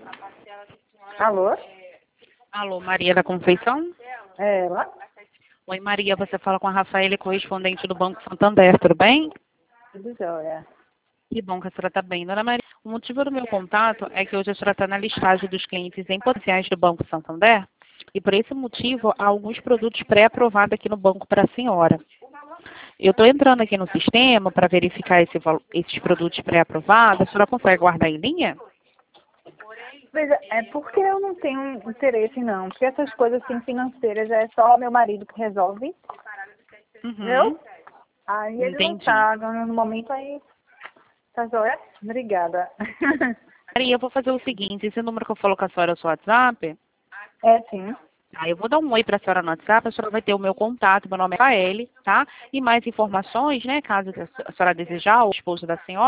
Alô? Alô, Maria da Conceição? É ela? Oi, Maria, você fala com a Rafaela, correspondente do Banco Santander, tudo bem? Tudo jóia. Que bom que a senhora está bem. Dona Maria, o motivo do meu contato é que hoje a senhora está na listagem dos clientes em potenciais do Banco Santander e, por esse motivo, há alguns produtos pré-aprovados aqui no banco para a senhora. Eu estou entrando aqui no sistema para verificar esses produtos pré-aprovados. A senhora consegue guardar em linha? Veja, é porque eu não tenho interesse, não. Porque essas coisas assim, financeiras é só meu marido que resolve, entendeu? Aí ele não Entendi. tá no momento, aí tá jóia? Obrigada. Maria, eu vou fazer o seguinte, esse número que eu falo com a senhora é o seu WhatsApp? É sim. Tá, eu vou dar um oi para a senhora no WhatsApp, a senhora vai ter o meu contato, meu nome é Rafaele, tá? E mais informações, né, caso a senhora desejar, ou o esposo da senhora.